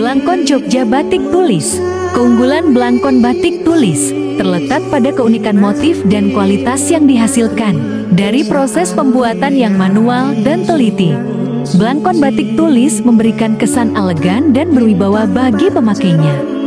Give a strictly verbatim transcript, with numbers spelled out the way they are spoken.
Blangkon Jogja Batik Tulis. Keunggulan blangkon batik tulis terletak pada keunikan motif dan kualitas yang dihasilkan dari proses pembuatan yang manual dan teliti. Blangkon batik tulis memberikan kesan elegan dan berwibawa bagi pemakainya.